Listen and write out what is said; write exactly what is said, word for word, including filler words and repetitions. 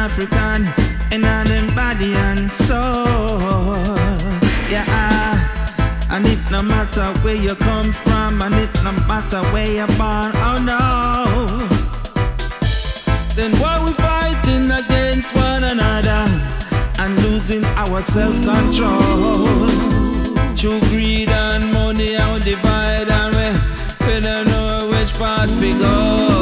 African and all them body and soul. Yeah, and it no matter where you come from, and it no matter where you're born. Oh no. Then why we fighting against one another and losing our self-control? Through greed and money, and we divide and we, we don't know which path we go.